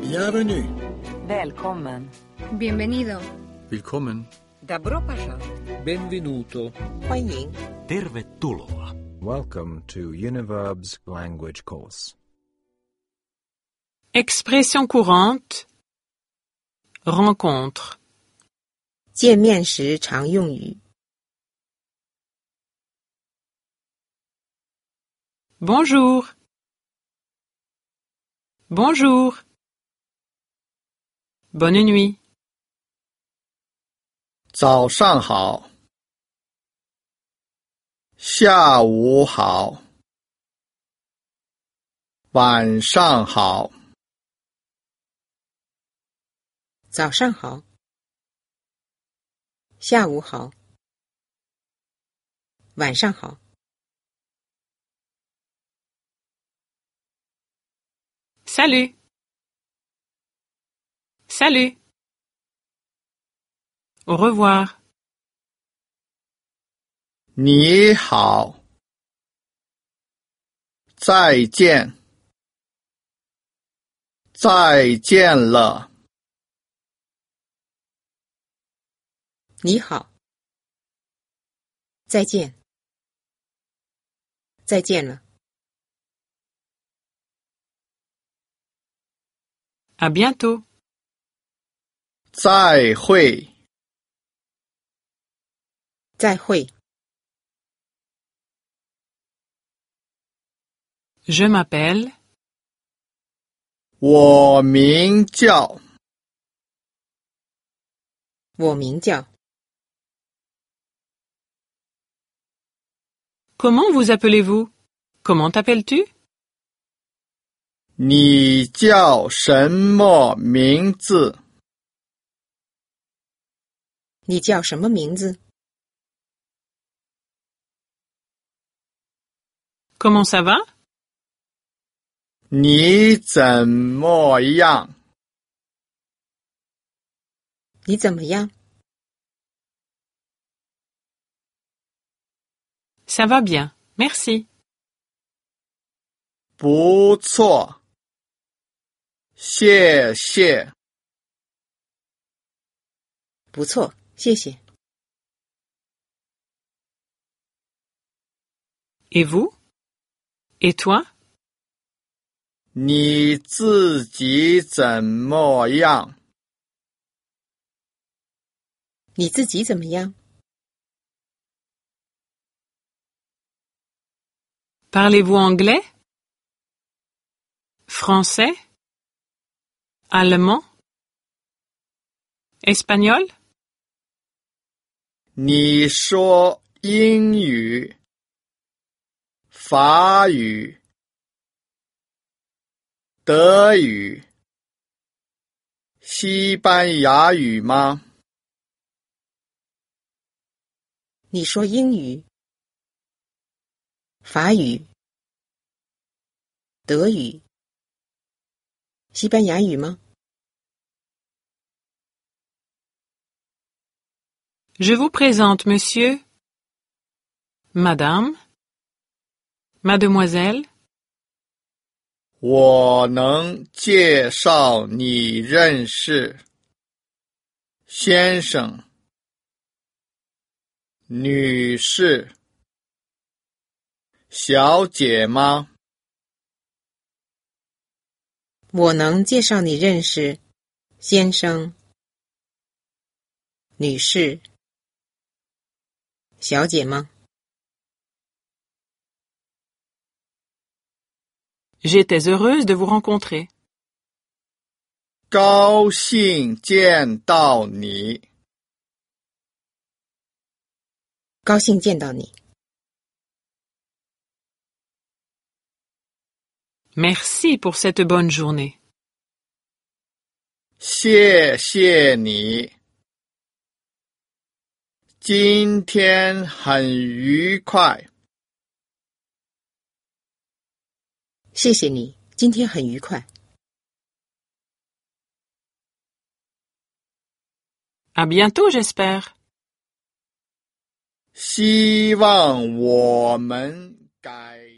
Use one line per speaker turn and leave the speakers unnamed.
Bienvenue.
Välkommen.
Bienvenido.
Willkommen.
Добро пожаловать.
Benvenuto.
欢迎。
Tervetuloa.
Welcome to Univerb's language course.
Expression courante. Rencontre.
见面时常用语。
Bonjour. Bonjour. Bonne nuit.
早上好。下午好。晚上好。
早上好。下午好。晚上好。
Salut. Salut. Au revoir.
你好。再见。再见了。
你好。再见。再见了。
À bientôt.
再会。
再会。
Je m'appelle.
我名叫。
我名叫。
Comment vous appelez-vous? Comment t'appelles-tu?
你叫什么名字？
你叫什么名字？
Comment ça va?
你怎么样？
你怎么样？
Ça va bien, merci.
不错。谢谢。
不错，谢谢。
Et vous? Et toi?
你自己怎么样？
你自己怎么样？
Parlez-vous anglais? Français? Allemand? Espagnol?
你说英语、法语、德语、西班牙语吗？
你说英语、法语、德语、西班牙语吗？
Je vous présente monsieur, madame, mademoiselle.
我能介绍你认识先生、女士、小姐吗？
我能介绍你认识先生、女士、小姐吗？
J'étais heureuse de vous rencontrer.
高兴见到你。
高兴见到你。
Merci pour cette bonne journée.
谢谢你。今天很愉快。
谢谢你，今天很愉快。
À bientôt, j'espère.
希望我们改